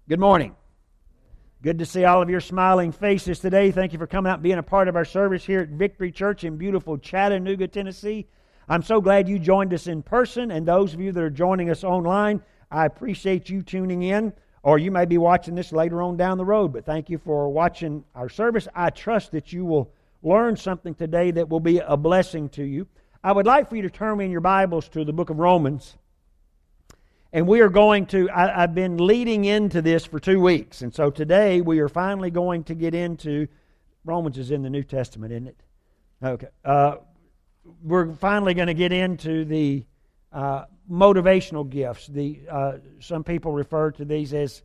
Good morning. Good to see all of your smiling faces today. Thank you for coming out and being a part of our service here at Victory Church in beautiful Chattanooga, Tennessee. I'm so glad you joined us in person, and those of you that are joining us online, I appreciate you tuning in, or you may be watching this later on down the road, but thank you for watching our service. I trust that you will learn something today that will be a blessing to you. I would like for you to turn in your Bibles to the book of Romans. And we are going to, I've been leading into this for 2 weeks. And so today we are finally going to get into, Romans is in the New Testament, isn't it? Okay. We're finally going to get into the motivational gifts. Some people refer to these as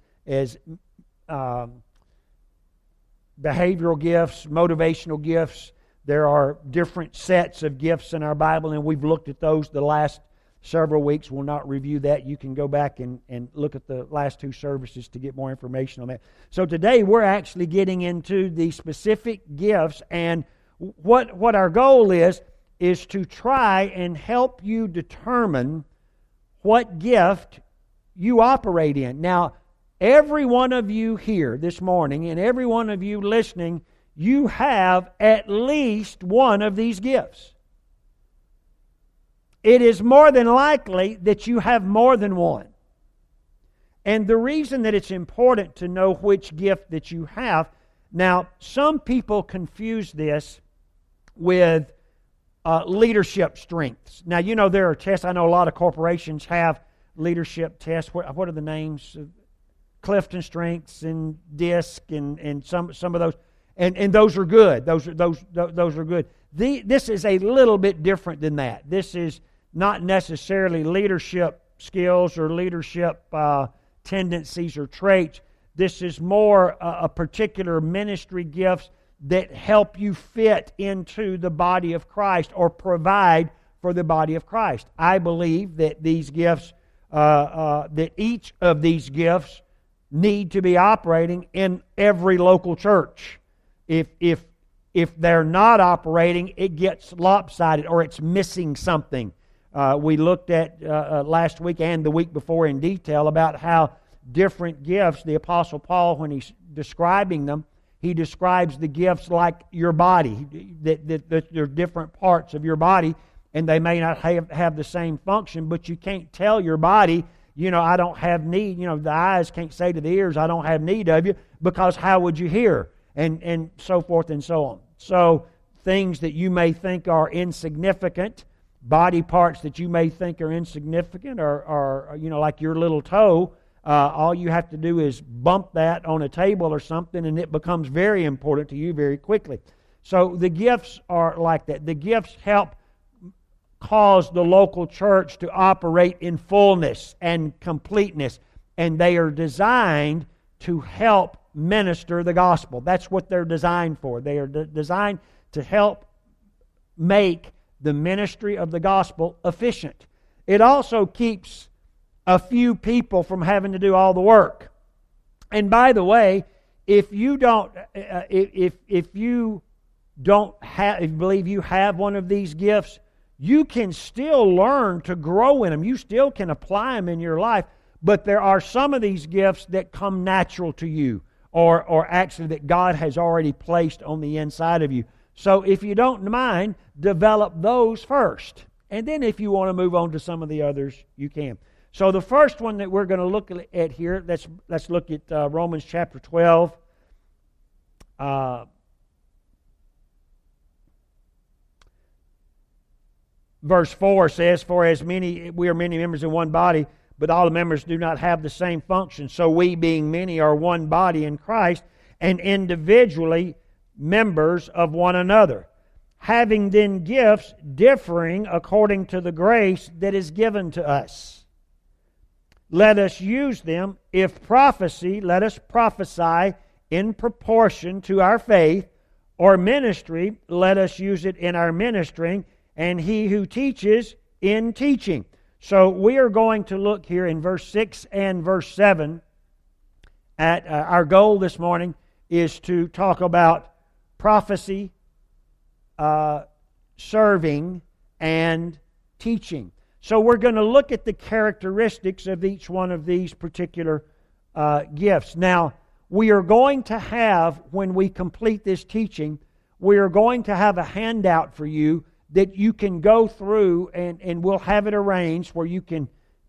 behavioral gifts, motivational gifts. There are different sets of gifts in our Bible, and we've looked at those the last several weeks. We'll not review that. You can go back and look at the last 2 services to get more information on that. So today we're actually getting into the specific gifts, and what our goal is to try and help you determine what gift you operate in. Now, every one of you here this morning and every one of you listening, you have at least one of these gifts. It is more than likely that you have more than one. And the reason that it's important to know which gift that you have, now, some people confuse this with leadership strengths. Now, you know there are tests. I know a lot of corporations have leadership tests. What are the names? Clifton Strengths and DISC and some of those. And those are good. Those are good. This is a little bit different than that. This is not necessarily leadership skills or leadership tendencies or traits. This is more a particular ministry gifts that help you fit into the body of Christ or provide for the body of Christ. I believe that these gifts, that each of these gifts need to be operating in every local church. If they're not operating, it gets lopsided or it's missing something. We looked at last week and the week before in detail about how different gifts, the Apostle Paul, when he's describing them, he describes the gifts like your body, that they're different parts of your body, and they may not have the same function, but you can't tell your body, I don't have need, the eyes can't say to the ears, I don't have need of you, because how would you hear? And so forth and so on. So things that you may think are insignificant, body parts that you may think are insignificant are like your little toe, all you have to do is bump that on a table or something and it becomes very important to you very quickly. So the gifts are like that. The gifts help cause the local church to operate in fullness and completeness, and they are designed to help minister the gospel. That's what they're designed for. They are designed to help make the ministry of the gospel efficient. It also keeps a few people from having to do all the work. And by the way, if you believe you have one of these gifts, you can still learn to grow in them. You still can apply them in your life, but there are some of these gifts that come natural to you, or actually that God has already placed on the inside of you. So if you don't mind, develop those first. And then if you want to move on to some of the others, you can. So the first one that we're going to look at here, let's look at Romans chapter 12. Verse 4 says, "For as we are many members in one body, but all the members do not have the same function. So we, being many, are one body in Christ, and individually members of one another, having then gifts differing according to the grace that is given to us. Let us use them. If prophecy, let us prophesy in proportion to our faith, or ministry, let us use it in our ministering, and he who teaches in teaching." So we are going to look here in verse 6 and verse 7 at our goal this morning is to talk about prophecy, serving, and teaching. So we're going to look at the characteristics of each one of these particular gifts. Now, we are going to have, when we complete this teaching, we are going to have a handout for you that you can go through, and we'll have it arranged where you can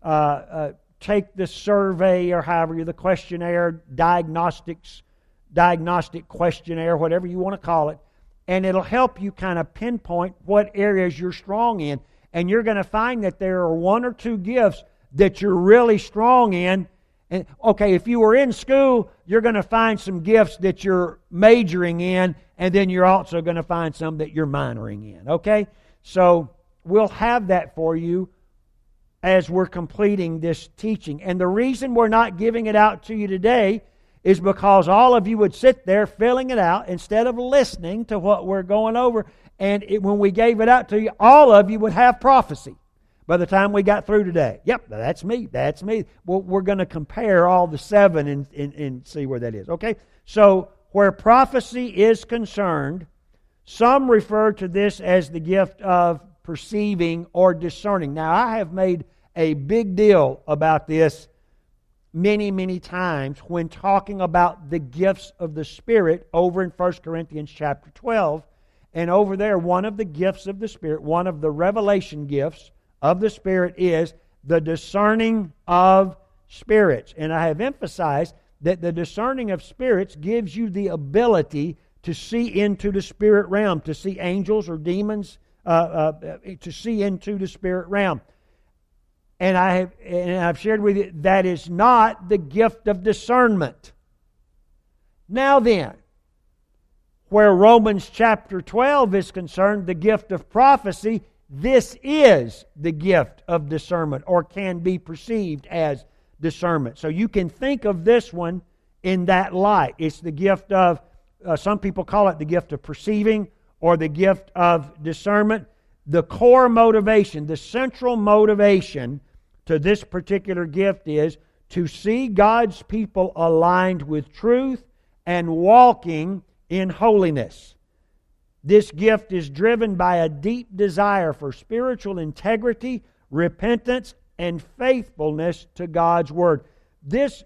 take the survey, or however, the questionnaire, diagnostic questionnaire, whatever you want to call it, and it'll help you kind of pinpoint what areas you're strong in. And you're going to find that there are one or two gifts that you're really strong in. And okay, if you were in school, you're going to find some gifts that you're majoring in, and then you're also going to find some that you're minoring in. Okay? So we'll have that for you as we're completing this teaching. And the reason we're not giving it out to you today is because all of you would sit there filling it out instead of listening to what we're going over. And when we gave it out to you, all of you would have prophecy by the time we got through today. Yep, that's me. That's me. Well, we're going to compare all the 7 and see where that is. Okay? So, where prophecy is concerned, some refer to this as the gift of perceiving or discerning. Now, I have made a big deal about this many, many times when talking about the gifts of the Spirit over in 1 Corinthians chapter 12. And over there, one of the gifts of the Spirit, one of the revelation gifts of the Spirit is the discerning of spirits. And I have emphasized that the discerning of spirits gives you the ability to see into the spirit realm, to see angels or demons, to see into the spirit realm. And I've shared with you, that is not the gift of discernment. Now then, where Romans chapter 12 is concerned, the gift of prophecy, this is the gift of discernment, or can be perceived as discernment. So you can think of this one in that light. It's the gift of, some people call it the gift of perceiving, or the gift of discernment. The core motivation, the central motivation to this particular gift is to see God's people aligned with truth and walking in holiness. This gift is driven by a deep desire for spiritual integrity, repentance, and faithfulness to God's Word. This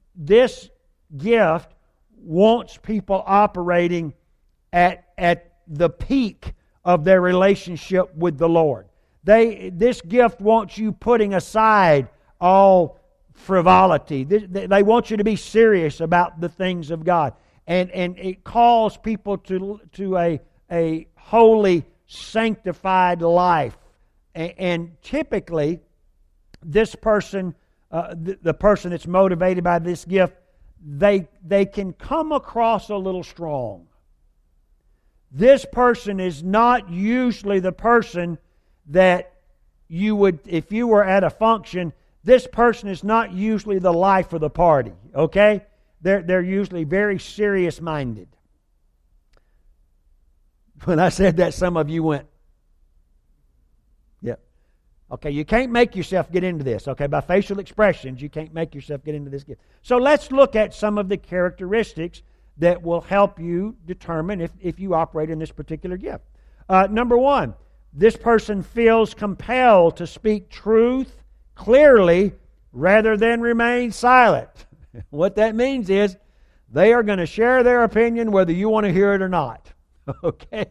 gift wants people operating at the peak of their relationship with the Lord. This gift wants you putting aside all frivolity. They want you to be serious about the things of God. And it calls people to a holy, sanctified life. And typically, this person, the person that's motivated by this gift, they can come across a little strong. This person is not usually the person that you would, if you were at a function, this person is not usually the life of the party, okay? They're usually very serious-minded. When I said that, some of you went, yeah. Okay, you can't make yourself get into this, okay? By facial expressions, you can't make yourself get into this gift. So let's look at some of the characteristics that will help you determine if you operate in this particular gift. Number one, this person feels compelled to speak truth clearly rather than remain silent. What that means is they are going to share their opinion whether you want to hear it or not. Okay?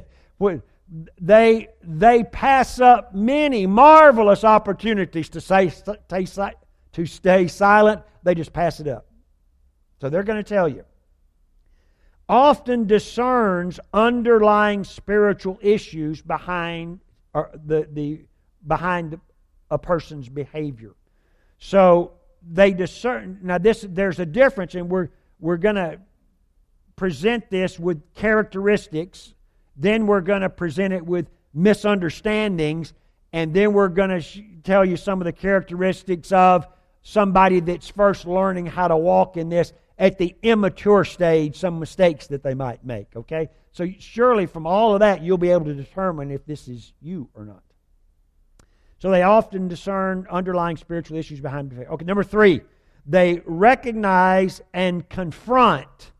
They pass up many marvelous opportunities to stay silent. They just pass it up. So they're going to tell you. Often discerns underlying spiritual issues behind behind a person's behavior. So they discern. Now, there's a difference, and we're going to present this with characteristics. Then we're going to present it with misunderstandings, and then we're going to tell you some of the characteristics of somebody that's first learning how to walk in this. At the immature stage, some mistakes that they might make, okay? So surely from all of that, you'll be able to determine if this is you or not. So they often discern underlying spiritual issues behind the faith. Okay, number 3, they recognize and confront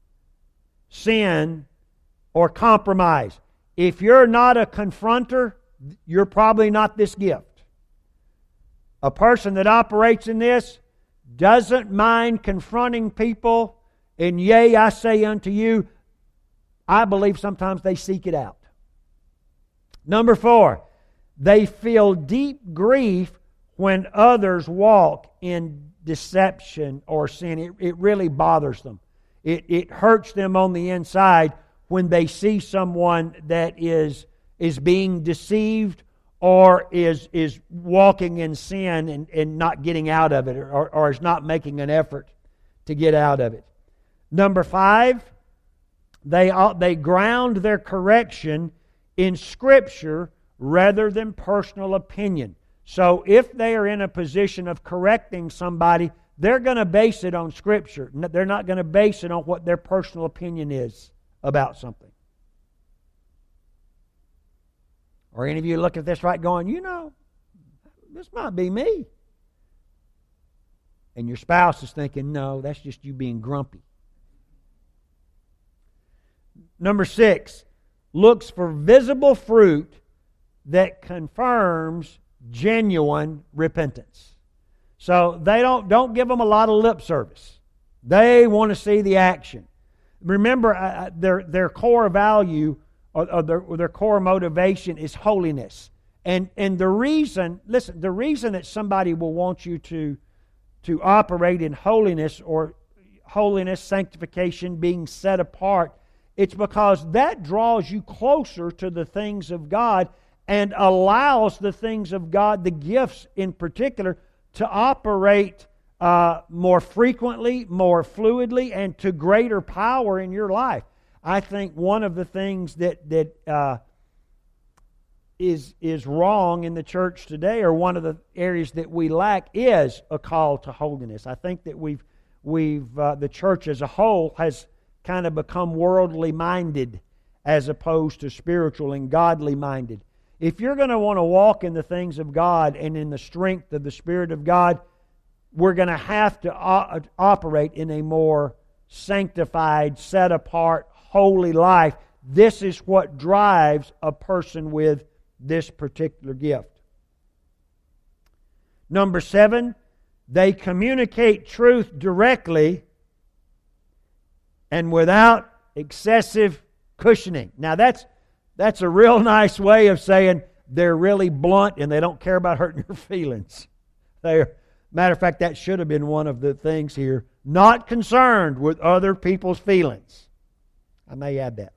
sin or compromise. If you're not a confronter, you're probably not this gift. A person that operates in this, doesn't mind confronting people, and yea, I say unto you, I believe sometimes they seek it out. Number 4, they feel deep grief when others walk in deception or sin. It really bothers them. It hurts them on the inside when they see someone that is being deceived or is walking in sin and not getting out of it, or is not making an effort to get out of it. Number 5, they ground their correction in Scripture rather than personal opinion. So if they are in a position of correcting somebody, they're going to base it on Scripture. They're not going to base it on what their personal opinion is about something. Or any of you look at this right going, this might be me. And your spouse is thinking, no, that's just you being grumpy. Number 6, looks for visible fruit that confirms genuine repentance. So they don't give them a lot of lip service. They want to see the action. Remember, their core value or their core motivation is holiness. And the reason that somebody will want you to operate in holiness, or holiness, sanctification, being set apart, it's because that draws you closer to the things of God and allows the things of God, the gifts in particular, to operate more frequently, more fluidly, and to greater power in your life. I think one of the things that is wrong in the church today, or one of the areas that we lack, is a call to holiness. I think that the church as a whole has kind of become worldly minded as opposed to spiritual and godly minded. If you're going to want to walk in the things of God and in the strength of the Spirit of God, we're going to have to operate in a more sanctified, set apart, holy life. This is what drives a person with this particular gift. Number 7, they communicate truth directly and without excessive cushioning. Now that's a real nice way of saying they're really blunt and they don't care about hurting your feelings. Matter of fact, that should have been one of the things here. Not concerned with other people's feelings. I may add that.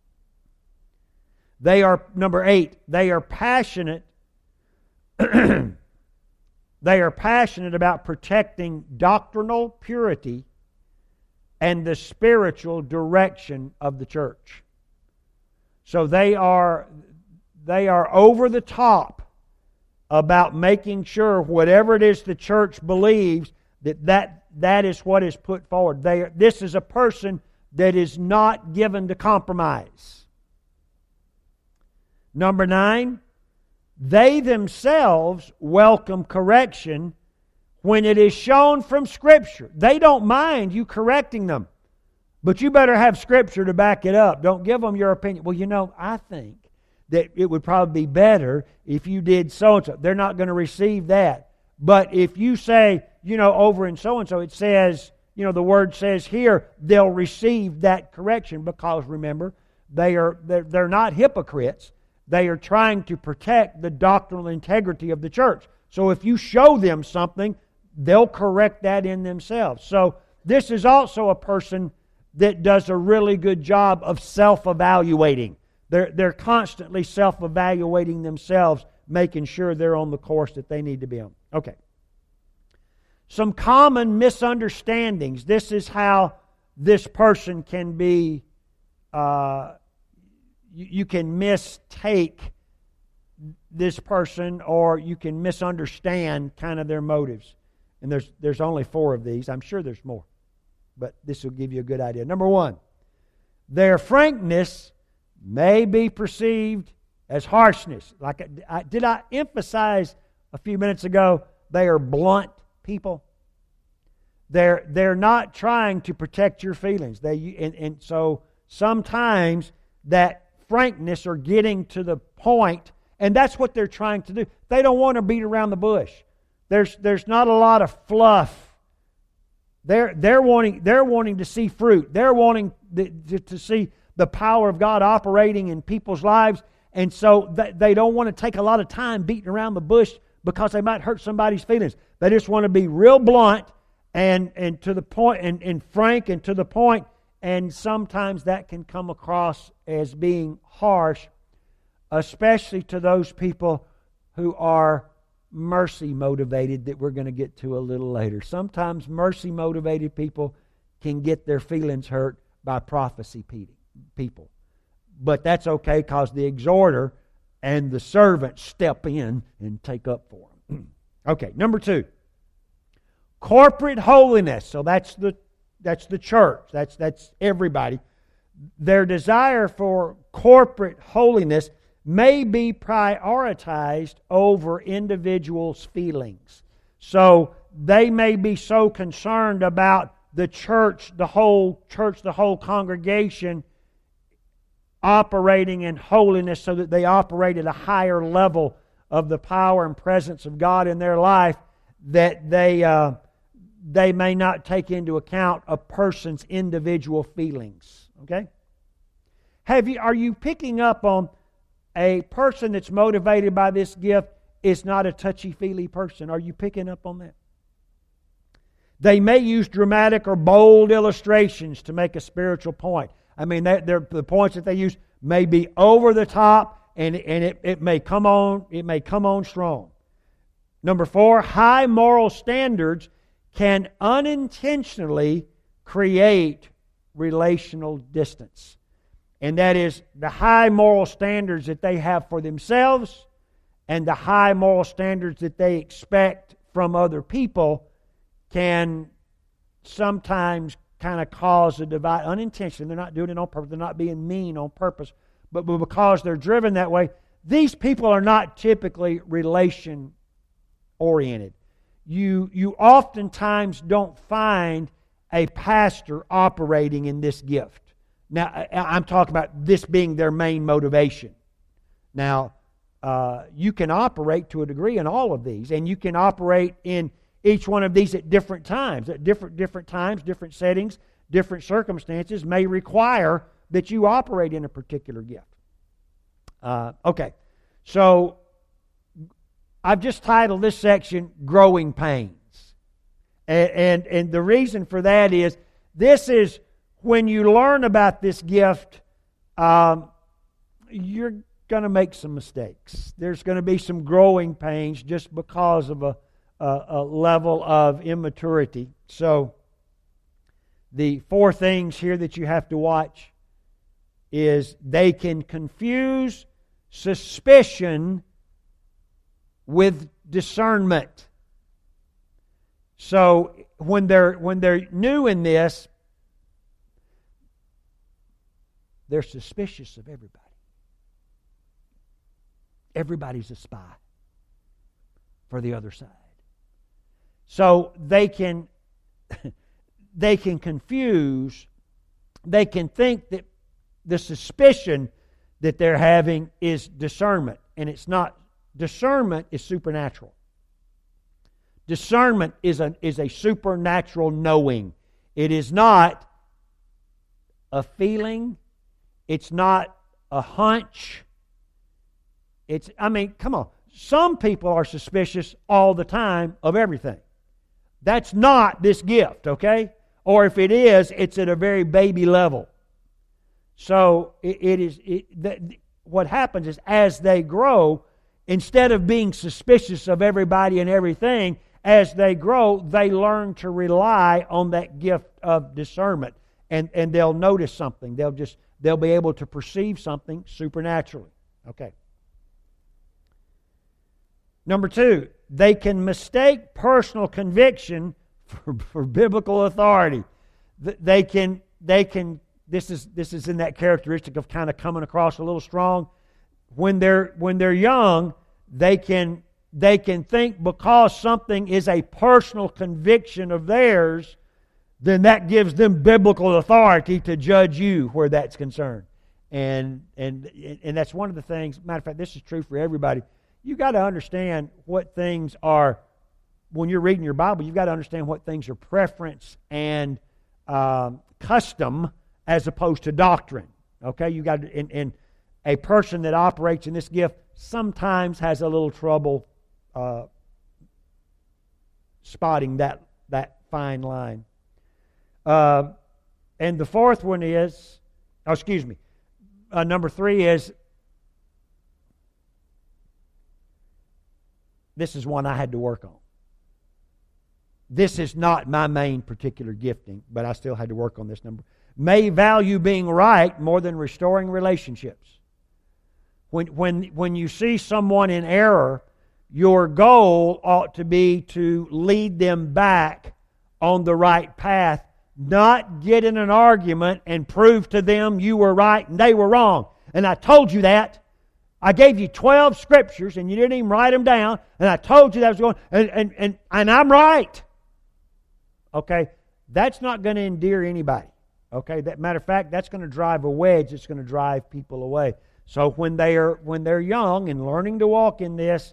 Number 8, they are passionate. They are passionate about protecting doctrinal purity and the spiritual direction of the church. So they are over the top about making sure whatever it is the church believes, that is what is put forward. This is a person that is not given to compromise. Number 9, they themselves welcome correction when it is shown from Scripture. They don't mind you correcting them, but you better have Scripture to back it up. Don't give them your opinion. Well, I think that it would probably be better if you did so-and-so. They're not going to receive that. But if you say, over in so-and-so, it says, the Word says here, they'll receive that correction because, remember, they're not hypocrites. They are trying to protect the doctrinal integrity of the church. So if you show them something, they'll correct that in themselves. So this is also a person that does a really good job of self-evaluating. They're constantly self-evaluating themselves, making sure they're on the course that they need to be on. Okay. Some common misunderstandings. This is how this person can be, you can mistake this person, or you can misunderstand kind of their motives. And there's only 4 of these. I'm sure there's more, but this will give you a good idea. Number 1, their frankness may be perceived as harshness. Did I emphasize a few minutes ago, they are blunt people? They're not trying to protect your feelings. And so sometimes that frankness or getting to the point, and that's what they're trying to do. They don't want to beat around the bush. There's not a lot of fluff They're wanting to see fruit. They're wanting to see the power of God operating in people's lives, and so they don't want to take a lot of time beating around the bush because they might hurt somebody's feelings. They just want to be real blunt and to the point, and frank and to the point, and sometimes that can come across as being harsh, especially to those people who are mercy motivated, that we're going to get to a little later. Sometimes mercy motivated people can get their feelings hurt by prophecy people. But that's okay, because the exhorter and the servant step in and take up for them. Okay, number 2. Corporate holiness. So that's the church. That's everybody. Their desire for corporate holiness may be prioritized over individuals' feelings. So they may be so concerned about the church, the whole congregation operating in holiness, so that they operate at a higher level of the power and presence of God in their life, that they may not take into account a person's individual feelings. Okay? Are you picking up on a person that's motivated by this gift is not a touchy-feely person? Are you picking up on that? They may use dramatic or bold illustrations to make a spiritual point. I mean, the points that they use may be over the top, and it may come on strong. Number 4, high moral standards can unintentionally create relational distance. And that is, the high moral standards that they have for themselves and the high moral standards that they expect from other people can sometimes kind of cause a divide unintentionally. They're not doing it on purpose. They're not being mean on purpose. But because they're driven that way, these people are not typically relation-oriented. You oftentimes don't find a pastor operating in this gift. Now, I'm talking about this being their main motivation. Now, you can operate to a degree in all of these, and you can operate in each one of these at different times. At different times, different settings, different circumstances may require that you operate in a particular gift. Okay, so I've just titled this section "Growing Pains," and the reason for that is this is when you learn about this gift, you're going to make some mistakes. There's going to be some growing pains just because of a level of immaturity. So the 4 things here that you have to watch is they can confuse suspicion with discernment. So when they're new in this, they're suspicious of everybody. Everybody's a spy for the other side. So they can confuse, they can think that the suspicion that they're having is discernment, and it's not. Discernment is supernatural. Discernment is a supernatural knowing. It is not a feeling. It's not a hunch. Come on. Some people are suspicious all the time of everything. That's not this gift, okay? Or if it is, it's at a very baby level. So what happens is, as they grow, instead of being suspicious of everybody and everything, as they grow, they learn to rely on that gift of discernment, and they'll notice something. They'll be able to perceive something supernaturally. Okay. Number 2, they can mistake personal conviction for biblical authority. They can. This is in that characteristic of kind of coming across a little strong. When they're young, they can think because something is a personal conviction of theirs, then that gives them biblical authority to judge you where that's concerned. And that's one of the things. Matter of fact, this is true for everybody. You got to understand what things are when you're reading your Bible, you've got to understand what things are preference and custom as opposed to doctrine. Okay, you got to, and a person that operates in this gift sometimes has a little trouble spotting that fine line. And the fourth one is, number 3 is, this is one I had to work on. This is not my main particular gifting, but I still had to work on this number. May value being right more than restoring relationships. When you see someone in error, your goal ought to be to lead them back on the right path, not get in an argument and prove to them you were right and they were wrong. And I told you that. I gave you 12 scriptures and you didn't even write them down, and I told you that was going, and I'm right. Okay, that's not going to endear anybody. Okay, that matter of fact, that's going to drive a wedge. It's going to drive people away. So when they're young and learning to walk in this,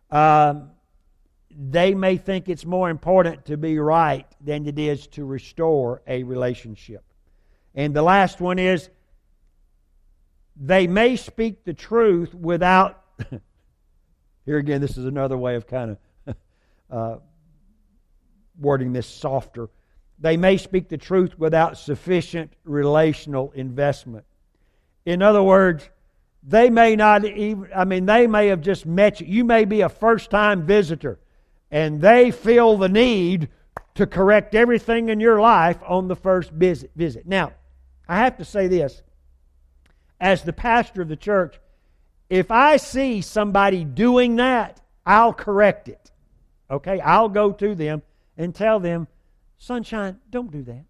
they may think it's more important to be right than it is to restore a relationship. And the last one is, they may speak the truth without, here again, this is another way of kind of wording this softer. They may speak the truth without sufficient relational investment. In other words, they may not even, they may have just met you. You may be a first-time visitor, and they feel the need to correct everything in your life on the first visit. Now, I have to say this. As the pastor of the church, if I see somebody doing that, I'll correct it. Okay? I'll go to them and tell them, Sunshine, don't do that.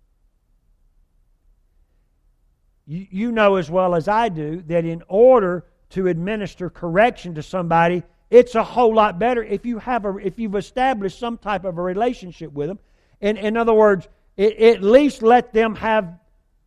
You know as well as I do that in order to administer correction to somebody, it's a whole lot better if you've established some type of a relationship with them. In other words, at least let them have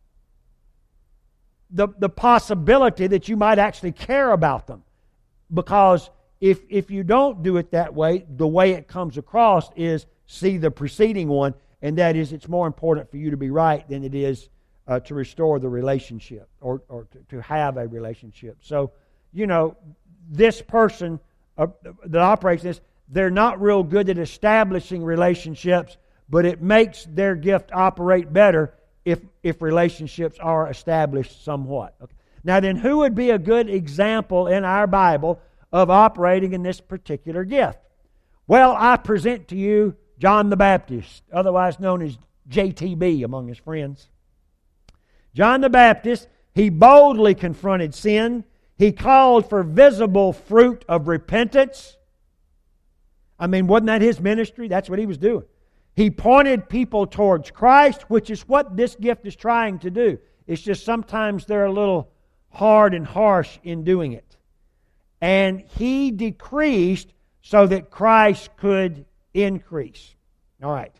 the possibility that you might actually care about them. Because if you don't do it that way, the way it comes across is see the preceding one, and that is it's more important for you to be right than it is to restore the relationship or to have a relationship. So, this person that operates this, they're not real good at establishing relationships, but it makes their gift operate better if relationships are established somewhat. Okay. Now then, who would be a good example in our Bible of operating in this particular gift? Well, I present to you John the Baptist, otherwise known as JTB among his friends. John the Baptist, he boldly confronted sin. He called for visible fruit of repentance. Wasn't that his ministry? That's what he was doing. He pointed people towards Christ, which is what this gift is trying to do. It's just sometimes they're a little hard and harsh in doing it. And he decreased so that Christ could increase. All right.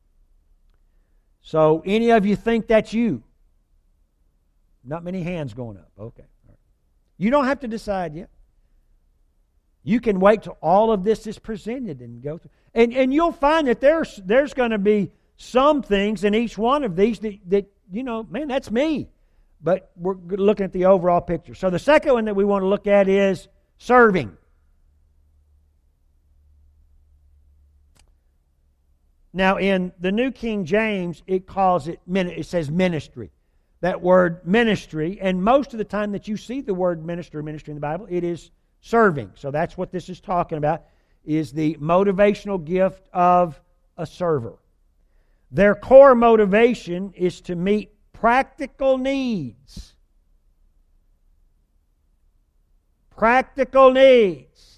So, any of you think that's you? Not many hands going up. Okay. All right. You don't have to decide yet. You can wait till all of this is presented and go through. And you'll find that there's going to be some things in each one of these that that's me. But we're looking at the overall picture. So the second one that we want to look at is serving. Now in the New King James, it says ministry. That word ministry, and most of the time that you see the word ministry in the Bible, it is serving. So that's what this is talking about, is the motivational gift of a server. Their core motivation is to meet practical needs. Practical needs.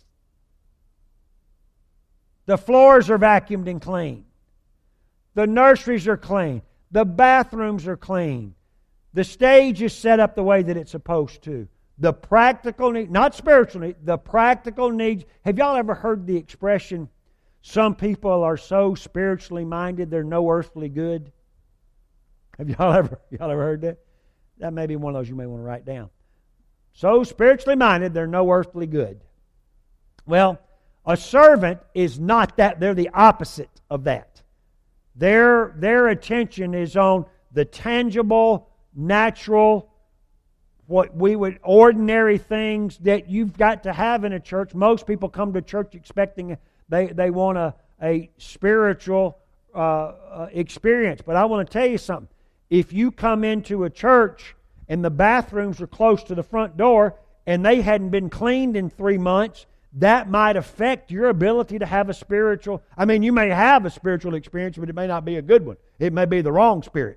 The floors are vacuumed and clean. The nurseries are clean. The bathrooms are clean. The stage is set up the way that it's supposed to. The practical need, not spiritual need, the practical needs. Have y'all ever heard the expression, some people are so spiritually minded they're no earthly good? Have y'all ever heard that? That may be one of those you may want to write down. So spiritually minded, they're no earthly good. Well, A servant is not that. They're the opposite of that. Their attention is on the tangible, natural, what we would, ordinary things that you've got to have in a church. Most people come to church expecting they want a spiritual experience. But I want to tell you something. If you come into a church and the bathrooms are close to the front door and they hadn't been cleaned in 3 months, that might affect your ability to have a spiritual... I mean, you may have a spiritual experience, but it may not be a good one. It may be the wrong spirit.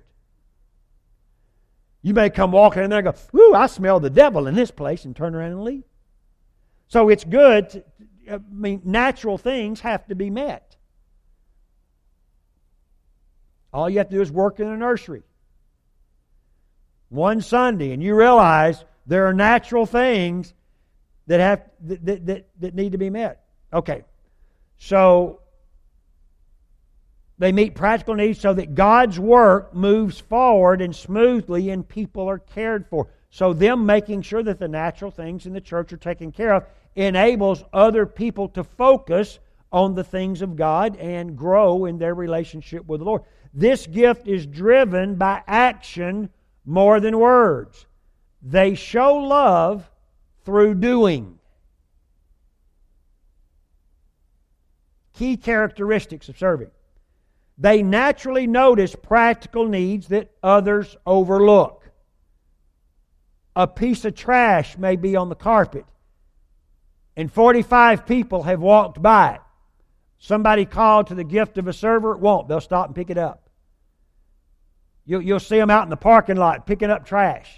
You may come walking in there and go, "Whoo, I smell the devil in this place," and turn around and leave. So it's good. Natural things have to be met. All you have to do is work in a nursery. One Sunday, and you realize there are natural things that need to be met. Okay, so they meet practical needs so that God's work moves forward and smoothly and people are cared for. So them making sure that the natural things in the church are taken care of enables other people to focus on the things of God and grow in their relationship with the Lord. This gift is driven by action more than words. They show love through doing. Key characteristics of serving. They naturally notice practical needs that others overlook. A piece of trash may be on the carpet, and 45 people have walked by it. Somebody called to the gift of a server, it won't. They'll stop and pick it up. You'll see them out in the parking lot picking up trash.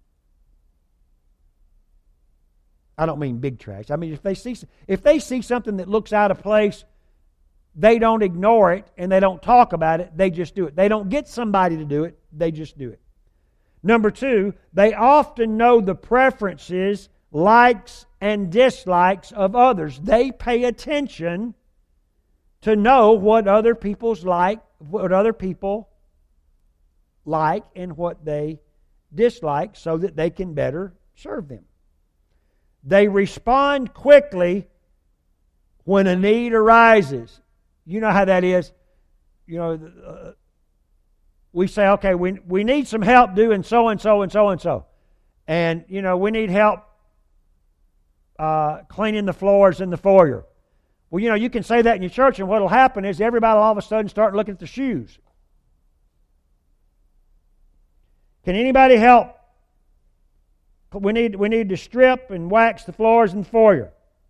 I don't mean big trash. I mean, if they see something that looks out of place, they don't ignore it and they don't talk about it. They just do it. They don't get somebody to do it. They just do it. Number 2, they often know the preferences, likes, and dislikes of others. They pay attention to know what other people like and what they dislike so that they can better serve them. They respond quickly when a need arises. You know how that is. We say, okay, we need some help doing so and so and so and so. And, we need help cleaning the floors in the foyer. Well, you can say that in your church, and what will happen is everybody will all of a sudden start looking at the shoes. Can anybody help? We need to strip and wax the floors in the foyer.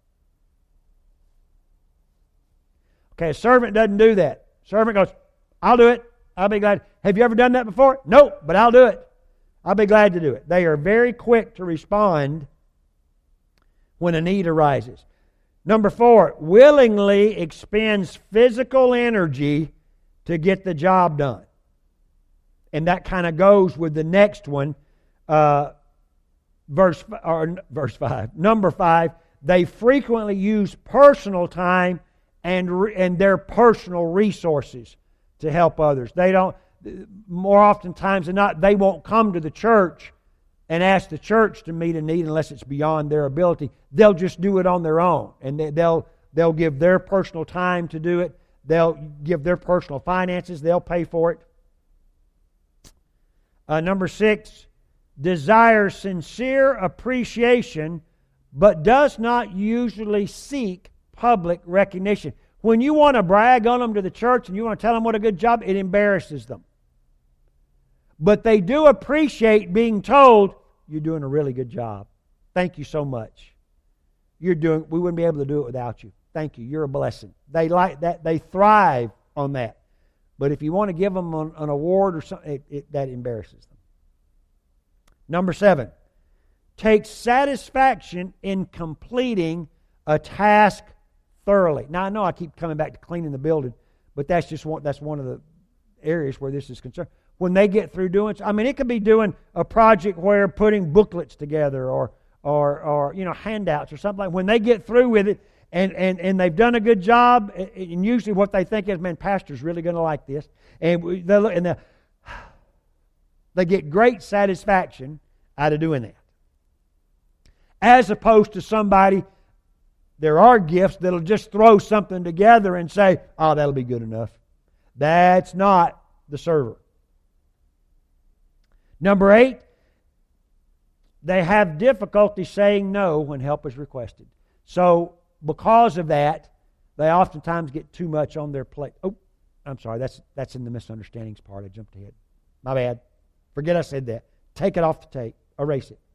Okay, a servant doesn't do that. Servant goes, "I'll do it. I'll be glad." Have you ever done that before? Nope, but I'll do it. I'll be glad to do it. They are very quick to respond when a need arises. Number 4, willingly expends physical energy to get the job done. And that kind of goes with the next one, verse 5. Number 5, they frequently use personal time and their personal resources to help others. They don't, more often times than not, they won't come to the church and ask the church to meet a need unless it's beyond their ability. They'll just do it on their own, and they'll give their personal time to do it. They'll give their personal finances. They'll pay for it. Number 6, desires sincere appreciation, but does not usually seek public recognition. When you want to brag on them to the church and you want to tell them what a good job, it embarrasses them. But they do appreciate being told, "You're doing a really good job. Thank you so much. We wouldn't be able to do it without you. Thank you. You're a blessing." They like that. They thrive on that. But if you want to give them an award or something, that embarrasses them. Number 7, take satisfaction in completing a task thoroughly. Now, I know I keep coming back to cleaning the building, but that's one of the areas where this is concerned. When they get through doing, it could be doing a project where putting booklets together or handouts or something like. When they get through with it and they've done a good job, and usually what they think is, "Man, pastor's really going to like this," and they get great satisfaction out of doing that, as opposed to somebody There are gifts that'll just throw something together and say, "Oh, that'll be good enough." That's not the server. Number 8, they have difficulty saying no when help is requested. So, because of that, they oftentimes get too much on their plate. Oh, I'm sorry, that's in the misunderstandings part. I jumped ahead. My bad. Forget I said that. Take it off the tape. Erase it.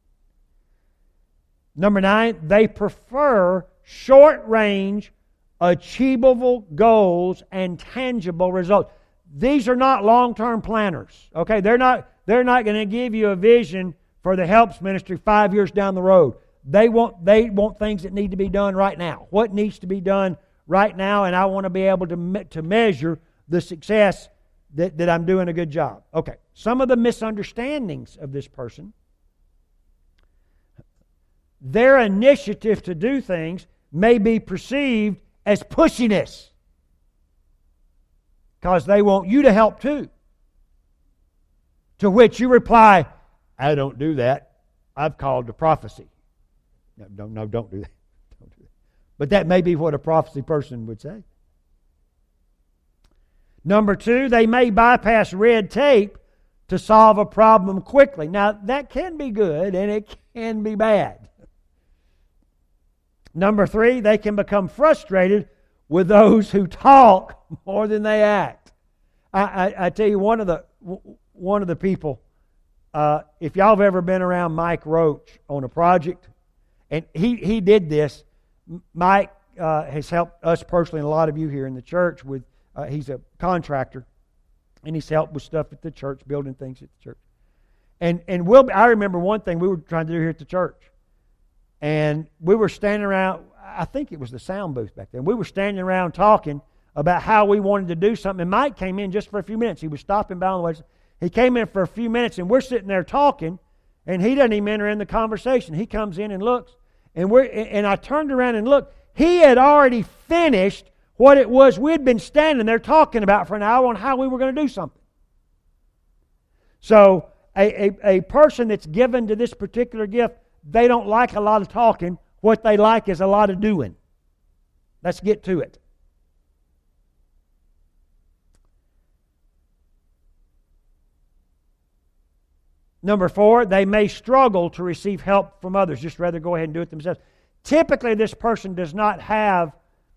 Number 9, they prefer short-range, achievable goals and tangible results. These are not long-term planners. Okay, they're not going to give you a vision for the helps ministry 5 years down the road. They want things that need to be done right now. What needs to be done right now, and I want to be able to measure the success that I'm doing a good job. Okay, some of the misunderstandings of this person: their initiative to do things may be perceived as pushiness because they want you to help too. To which you reply, "I don't do that. I've called to prophecy." No, don't do that. Don't do that. But that may be what a prophecy person would say. Number 2, they may bypass red tape to solve a problem quickly. Now, that can be good and it can be bad. Number 3, they can become frustrated with those who talk more than they act. I tell you, one of the people, if y'all have ever been around Mike Roach on a project, and he did this. Mike has helped us personally and a lot of you here in the church with, he's a contractor, and he's helped with stuff at the church, building things at the church. And I remember one thing we were trying to do here at the church. And we were standing around, I think it was the sound booth back then. We were standing around talking about how we wanted to do something. And Mike came in just for a few minutes. He was stopping by on the way. He came in for a few minutes, and we're sitting there talking, and he doesn't even enter in the conversation. He comes in and looks, and I turned around and looked. He had already finished what it was we'd been standing there talking about for an hour on how we were going to do something. So a person that's given to this particular gift, they don't like a lot of talking. What they like is a lot of doing. Let's get to it. Number 4, they may struggle to receive help from others. Just rather go ahead and do it themselves. Typically, this person does not have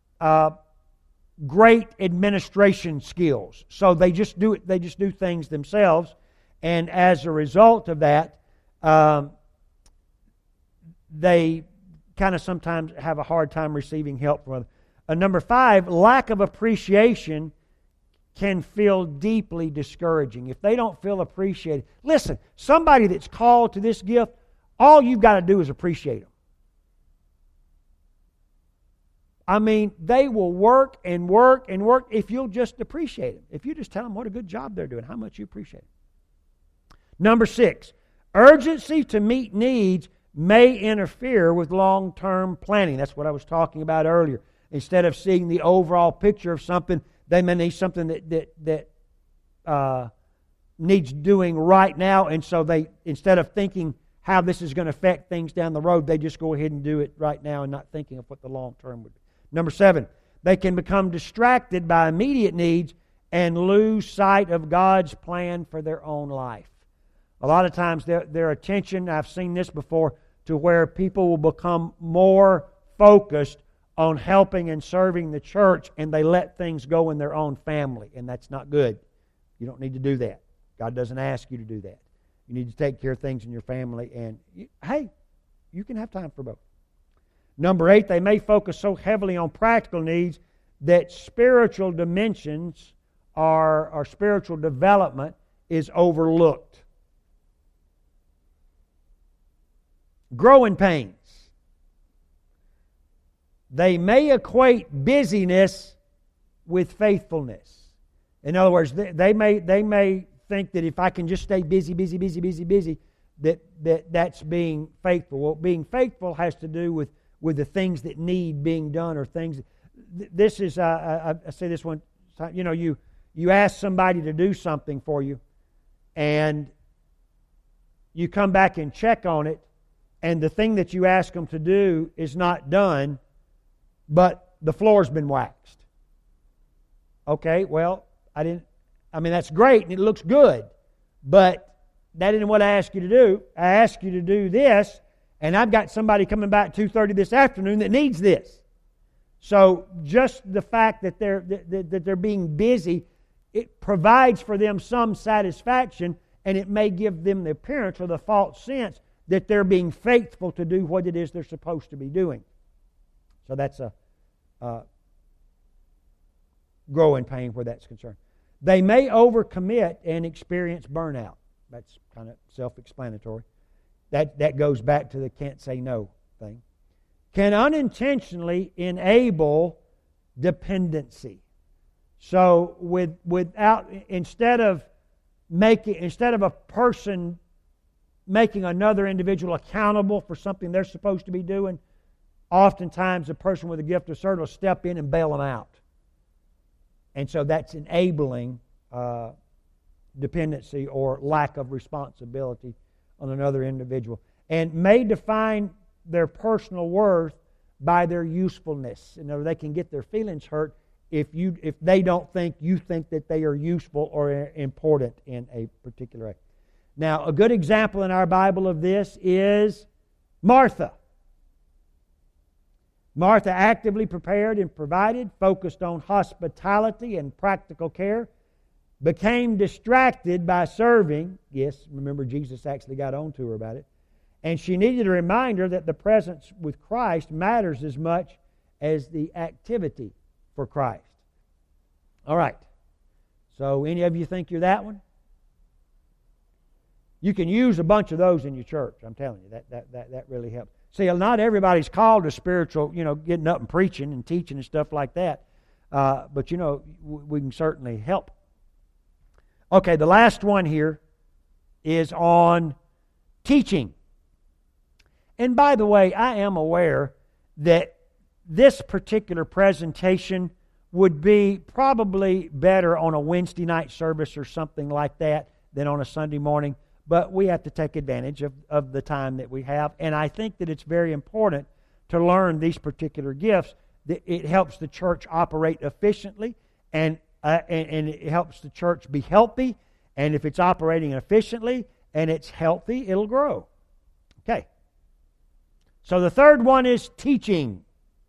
great administration skills, so they just do it. They just do things themselves, and as a result of that, they kind of sometimes have a hard time receiving help from others. Number 5, lack of appreciation can feel deeply discouraging. If they don't feel appreciated, listen, somebody that's called to this gift, all you've got to do is appreciate them. I mean, they will work and work and work if you'll just appreciate them. If you just tell them what a good job they're doing, how much you appreciate them. Number 6, urgency to meet needs may interfere with long-term planning. That's what I was talking about earlier. Instead of seeing the overall picture of something, they may need something that needs doing right now, and so they, instead of thinking how this is going to affect things down the road, they just go ahead and do it right now and not thinking of what the long term would be. Number 7, they can become distracted by immediate needs and lose sight of God's plan for their own life. A lot of times their attention, I've seen this before, to where people will become more focused on helping and serving the church, and they let things go in their own family, and that's not good. You don't need to do that. God doesn't ask you to do that. You need to take care of things in your family, and hey, you can have time for both. Number 8, they may focus so heavily on practical needs that spiritual dimensions or spiritual development is overlooked. Growing pains. They may equate busyness with faithfulness. In other words, they may think that if I can just stay busy, that's being faithful. Well, being faithful has to do with the things that need being done, or things. This is I say this one time. You know, you ask somebody to do something for you, and you come back and check on it, and the thing that you ask them to do is not done. but the floor's been waxed. Okay, well, that's great and it looks good, but that isn't what I asked you to do. I asked you to do this, and I've got somebody coming back at 2:30 this afternoon that needs this. So just the fact that they're being busy, it provides for them some satisfaction, and it may give them the appearance or the false sense that they're being faithful to do what it is they're supposed to be doing. So that's a growing pain where that's concerned. They may overcommit and experience burnout. That's kind of self-explanatory. That goes back to the can't say no thing. Can unintentionally enable dependency. So instead of a person making another individual accountable for something they're supposed to be doing, oftentimes a person with a gift of discernment will step in and bail them out. And so that's enabling dependency or lack of responsibility on another individual. And may define their personal worth by their usefulness. You know, they can get their feelings hurt if they don't think you think that they are useful or important in a particular way. Now, a good example in our Bible of this is Martha. Martha actively prepared and provided, focused on hospitality and practical care, became distracted by serving. Yes, remember Jesus actually got on to her about it. And she needed a reminder that the presence with Christ matters as much as the activity for Christ. All right. So any of you think you're that one? You can use a bunch of those in your church. I'm telling you, that really helps. See, not everybody's called to spiritual, getting up and preaching and teaching and stuff like that. But, we can certainly help. Okay, the last one here is on teaching. And by the way, I am aware that this particular presentation would be probably better on a Wednesday night service or something like that than on a Sunday morning. But we have to take advantage of the time that we have. And I think that it's very important to learn these particular gifts. It helps the church operate efficiently, and it helps the church be healthy. And if it's operating efficiently and it's healthy, it'll grow. Okay. So the third one is teaching.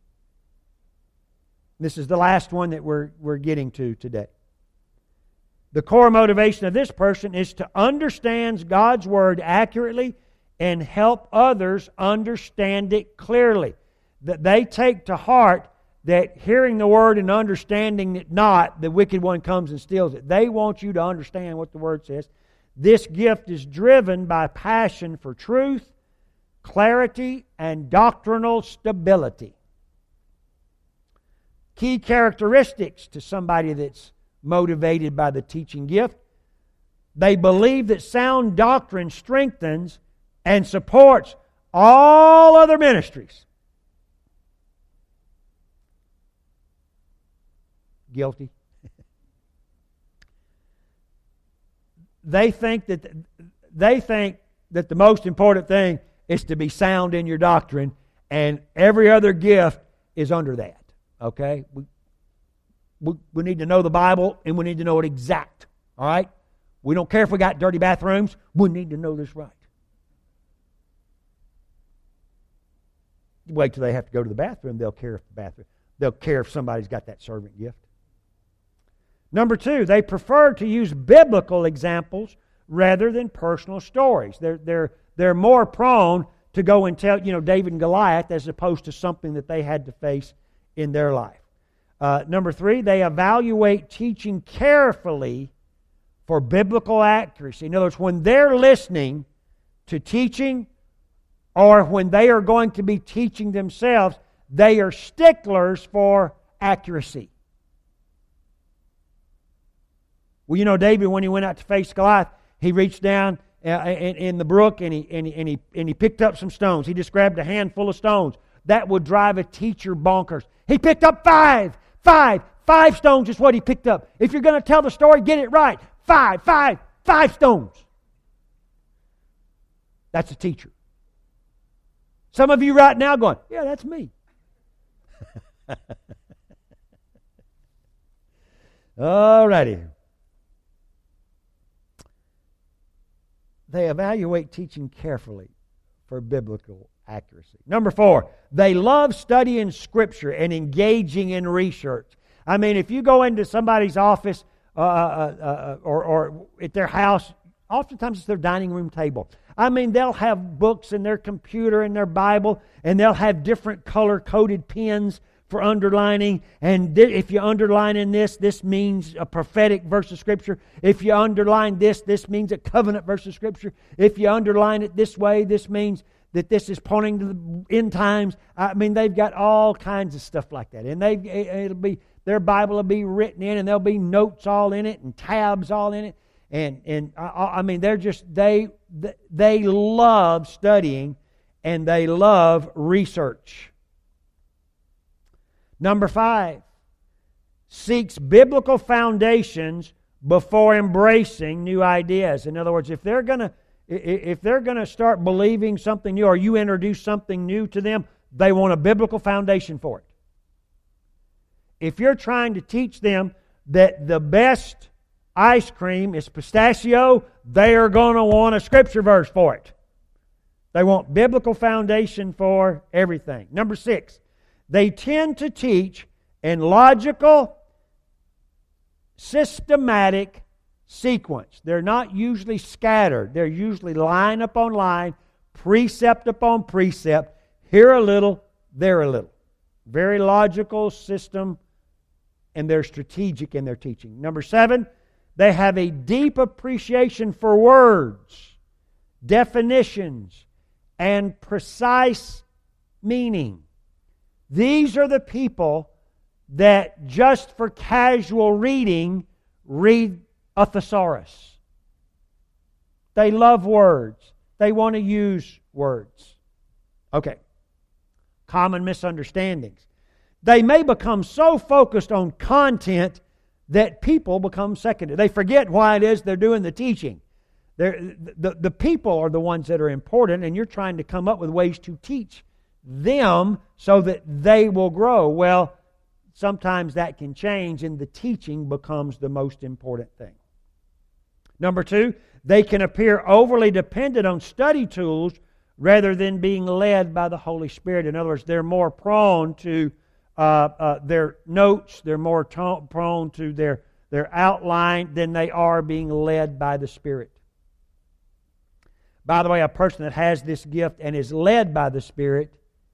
This is the last one that we're getting to today. The core motivation of this person is to understand God's Word accurately and help others understand it clearly. That they take to heart that hearing the Word and understanding it not, the wicked one comes and steals it. They want you to understand what the Word says. This gift is driven by passion for truth, clarity, and doctrinal stability. Key characteristics to somebody that's motivated by the teaching gift. They believe that sound doctrine strengthens and supports all other ministries. Guilty. They think that the most important thing is to be sound in your doctrine, and every other gift is under that. Okay? We need to know the Bible, and we need to know it exact. All right? We don't care if we got dirty bathrooms. We need to know this right. Wait till they have to go to the bathroom. They'll care if somebody's got that servant gift. Number 2, they prefer to use biblical examples rather than personal stories. They're more prone to go and tell, David and Goliath as opposed to something that they had to face in their life. Number 3, they evaluate teaching carefully for biblical accuracy. In other words, when they're listening to teaching or when they are going to be teaching themselves, they are sticklers for accuracy. Well, David, when he went out to face Goliath, he reached down in the brook and he picked up some stones. He just grabbed a handful of stones. That would drive a teacher bonkers. He picked up five stones is what he picked up. If you're going to tell the story, get it right. Five stones. That's a teacher. Some of you right now going, yeah, that's me. All righty. They evaluate teaching carefully for biblical accuracy. Number 4, they love studying Scripture and engaging in research. I mean, if you go into somebody's office or at their house, oftentimes it's their dining room table. I mean, they'll have books in their computer and their Bible, and they'll have different color-coded pens for underlining. And if you underline in this means a prophetic verse of Scripture. If you underline this means a covenant verse of Scripture. If you underline it this way, this means that this is pointing to the end times. I mean, they've got all kinds of stuff like that. And their Bible will be written in, and there'll be notes all in it and tabs all in it. And I mean, they love studying and they love research. Number 5, seeks biblical foundations before embracing new ideas. In other words, if they're going to start believing something new, or you introduce something new to them, they want a biblical foundation for it. If you're trying to teach them that the best ice cream is pistachio, they are going to want a Scripture verse for it. They want biblical foundation for everything. Number 6, they tend to teach in logical, systematic sequence. They're not usually scattered. They're usually line upon line, precept upon precept, here a little, there a little. Very logical system, and they're strategic in their teaching. Number 7, they have a deep appreciation for words, definitions, and precise meaning. These are the people that just for casual reading read a thesaurus. They love words. They want to use words. Okay. Common misunderstandings. They may become so focused on content that people become secondary. They forget why it is they're doing the teaching. The people are the ones that are important, and you're trying to come up with ways to teach them so that they will grow. Well, sometimes that can change, and the teaching becomes the most important thing. Number 2, they can appear overly dependent on study tools rather than being led by the Holy Spirit. In other words, they're more prone to their notes, they're more prone to their outline than they are being led by the Spirit. By the way, a person that has this gift and is led by the Spirit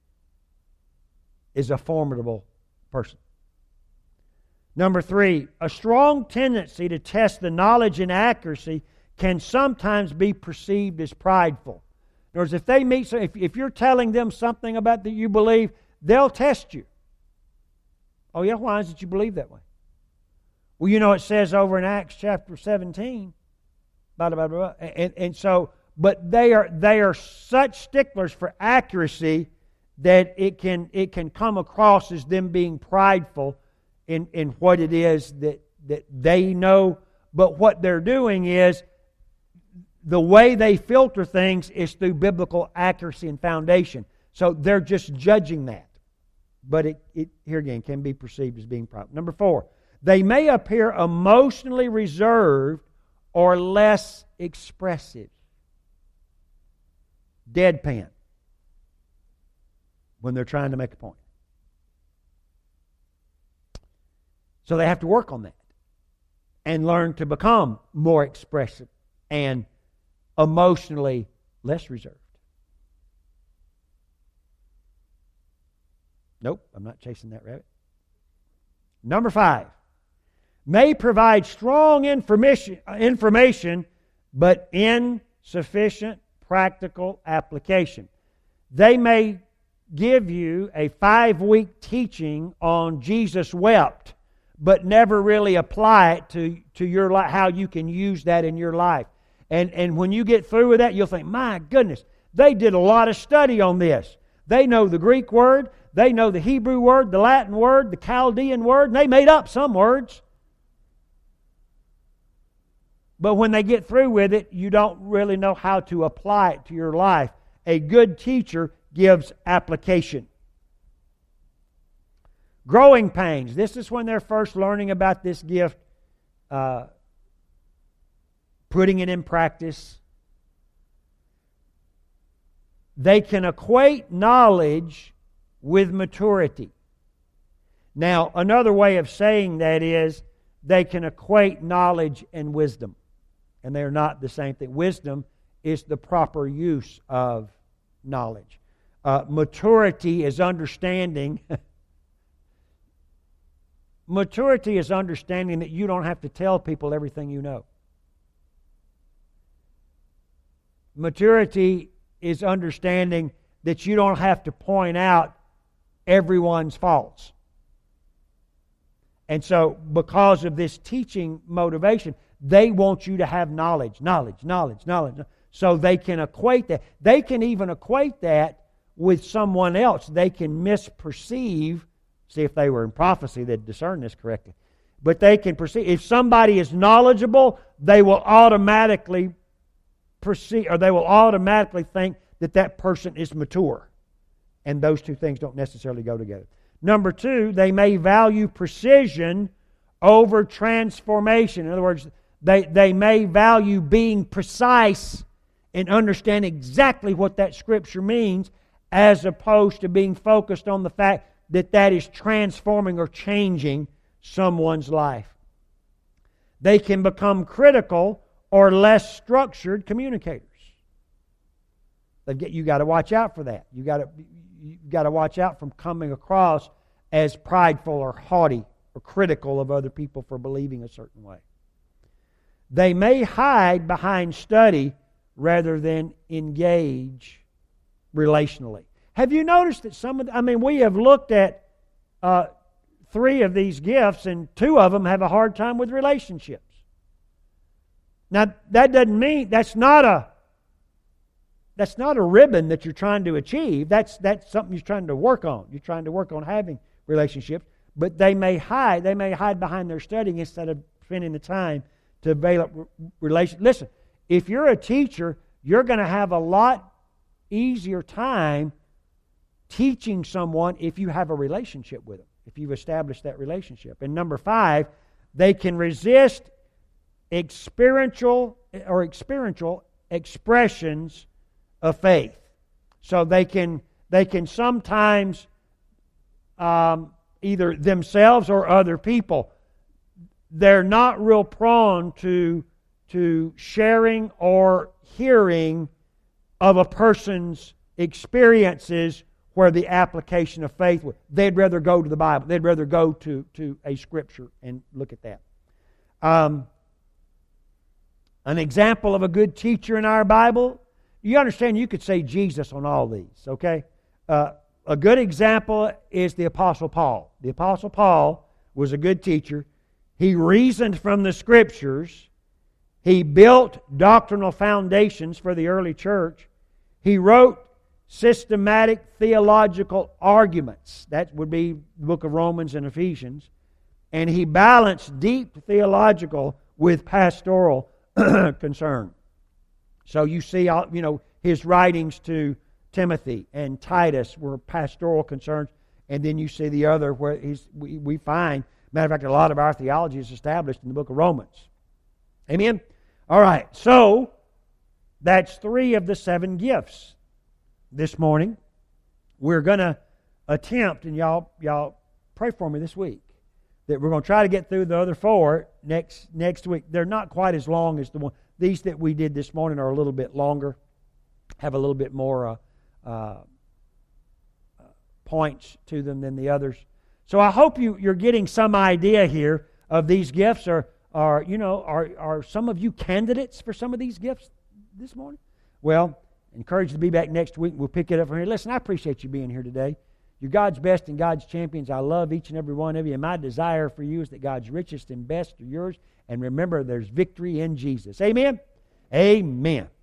is a formidable person. Number 3, a strong tendency to test the knowledge and accuracy can sometimes be perceived as prideful. In other words, if they meet, if you're telling them something about that you believe, they'll test you. Oh yeah, why is it you believe that way? Well, you know it says over in Acts chapter 17, blah, blah, blah, blah. And so, but they are such sticklers for accuracy that it can come across as them being prideful in what it is that they know. But what they're doing is, the way they filter things is through biblical accuracy and foundation. So they're just judging that. But it here again can be perceived as being prideful. Number 4, they may appear emotionally reserved or less expressive. Deadpan when they're trying to make a point. So they have to work on that and learn to become more expressive and emotionally less reserved. Nope, I'm not chasing that rabbit. Number 5, may provide strong information but insufficient practical application. They may give you a 5-week teaching on Jesus wept, but never really apply it to your life, how you can use that in your life. And when you get through with that, you'll think, my goodness, they did a lot of study on this. They know the Greek word, they know the Hebrew word, the Latin word, the Chaldean word, and they made up some words. But when they get through with it, you don't really know how to apply it to your life. A good teacher gives application. Growing pains. This is when they're first learning about this gift, putting it in practice. They can equate knowledge with maturity. Now, another way of saying that is they can equate knowledge and wisdom. And they are not the same thing. Wisdom is the proper use of knowledge. Maturity is understanding. Maturity is understanding that you don't have to tell people everything you know. Maturity is understanding that you don't have to point out everyone's faults. And so, because of this teaching motivation, they want you to have knowledge. So they can equate that. They can even equate that with someone else. They can misperceive. See, if they were in prophecy, they'd discern this correctly. But they can perceive. If somebody is knowledgeable, they will automatically perceive, or they will automatically think that that person is mature. And those two things don't necessarily go together. Number two, they may value precision over transformation. In other words, they may value being precise and understand exactly what that Scripture means, as opposed to being focused on the fact that that is transforming or changing someone's life. They can become critical or less structured communicators. You got to watch out for that. You got to watch out from coming across as prideful or haughty or critical of other people for believing a certain way. They may hide behind study rather than engage relationally. Have you noticed that we have looked at 3 of these gifts, and 2 of them have a hard time with relationships. Now, that doesn't mean that's not a ribbon that you're trying to achieve. That's something you're trying to work on. You're trying to work on having relationships. But they may hide behind their studying instead of spending the time to develop relationships. Listen, if you're a teacher, you're going to have a lot easier time teaching someone if you have a relationship with them, if you've established that relationship. And number 5, they can resist experiential expressions of faith. So they can sometimes either themselves or other people, they're not real prone to sharing or hearing of a person's experiences where the application of faith would. They'd rather go to the Bible. They'd rather go to a Scripture and look at that. An example of a good teacher in our Bible, you understand you could say Jesus on all these, okay? A good example is the Apostle Paul. The Apostle Paul was a good teacher. He reasoned from the Scriptures. He built doctrinal foundations for the early church. He wrote systematic theological arguments. That would be the book of Romans and Ephesians. And he balanced deep theological with pastoral concern. So you see, his writings to Timothy and Titus were pastoral concerns. And then you see the other where we find, matter of fact, a lot of our theology is established in the book of Romans. Amen? All right, so that's 3 of the 7 gifts. This morning, we're going to attempt, and y'all pray for me this week, that we're going to try to get through the other 4 next week. They're not quite as long as the one. These that we did this morning are a little bit longer, have a little bit more points to them than the others. So I hope you're getting some idea here of these gifts. Are some of you candidates for some of these gifts this morning? Well, encouraged to be back next week. We'll pick it up from here. Listen, I appreciate you being here today. You're God's best and God's champions. I love each and every one of you. And my desire for you is that God's richest and best are yours. And remember, there's victory in Jesus. Amen? Amen.